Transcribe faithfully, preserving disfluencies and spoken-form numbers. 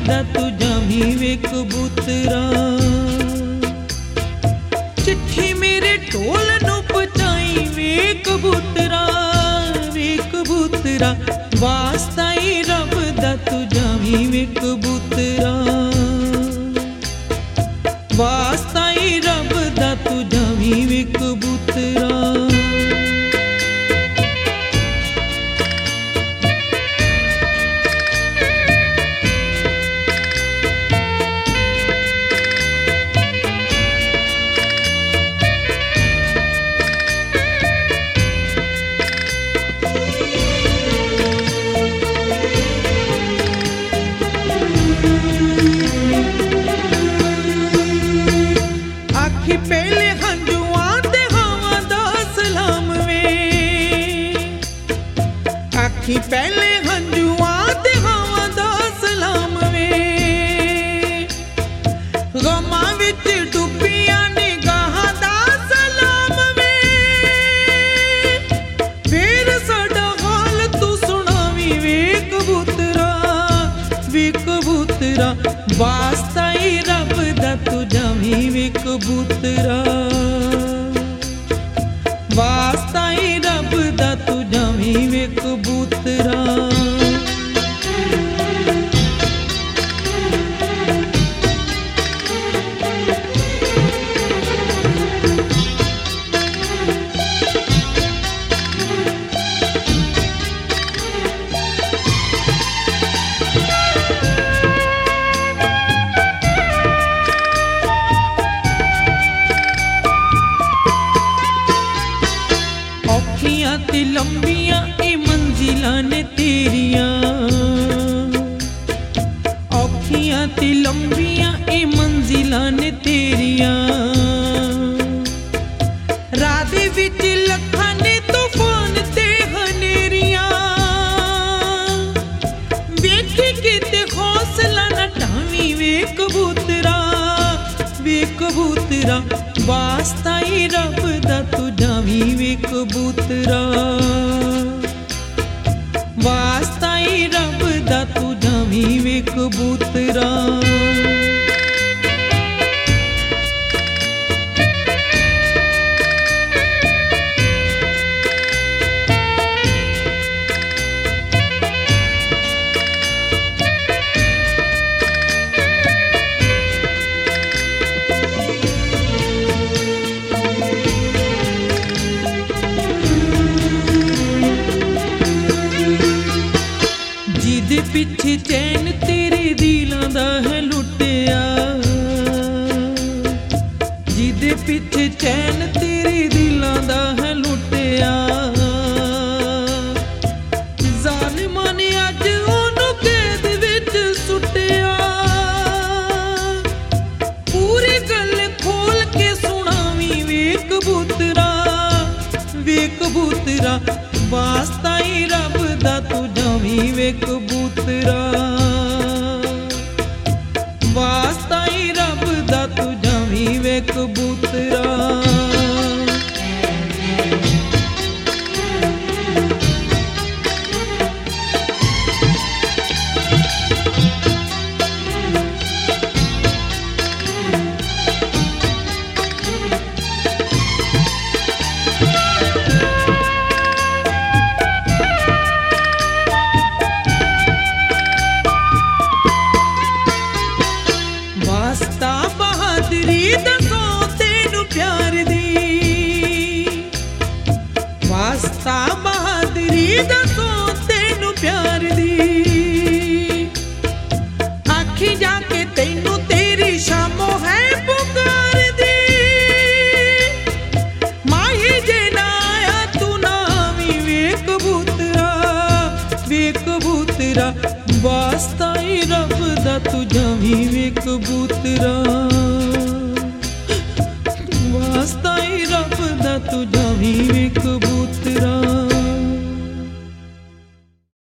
दा तुझा भी वे कबूतरा। चिट्ठी मेरे ढोल नू पहुंचाई वे कबूतरा, वे कबूतरा वास्ता ही रब दा तुझा भी वे कबूतरा, वास्ता ही रब दा तुझा भी वे कबूतरा। पहले हंजुआं ते हवां दा सलाम वे, आखी पहले हंजुआं ते हवां दा सलाम वे। गमां विच डुबियां निगाहां दा सलाम वे, फिर साडा हाल तू सुणावी वे कबूतरा, वे कबूतरा वास्ता ही रब दा तुझा भी वे कबूतरा, वास्ता ही रब दा तुझा भी वे कबूतरा। औखियां ते लंबियां ए मंजिलां ने तेरियां, औखियां ते लंबियां ए मंजिलां ने तेरियां। राह दे विच लखां ने तूफान ते हनेरियां, वेखी किते हौसला न ढावी वे कबूतरा, वे कबूतरा वास्ता ही रब दा तुझा भी वे कबूतरा, वास्ता ही रब दा तुझा भी वे कबूतरा। जिदे पिछे चैन तेरे दिलां दा है लुटिया, जिदे पिछे चैन तेरे दिलां दा है लुटिया। ज़ालिमां ने अज ओनू कैद विच सुटिया, पूरी गल खोल के सुनावी वे कबूतरा, वे कबूतरा वास्ता ही रब दा तुझा भी वे कबूतरा, वास्ता ही रब दा तुझा भी वे कबूतरा। वास्ता बहादुरी दसो तेनू प्यार दी, वास्ता बहादुरी दसो तेनू प्यार दी। आखी जाके तेनू तेरी शामो है पुकार दी, माही जे ना आया तू ना आवी वे कबूतरा, वे कबूतरा वास्ता ही रब दा तुझा भी वे कबूतरा, वास्ता ही रब दा तुझा भी वे कबूतरा।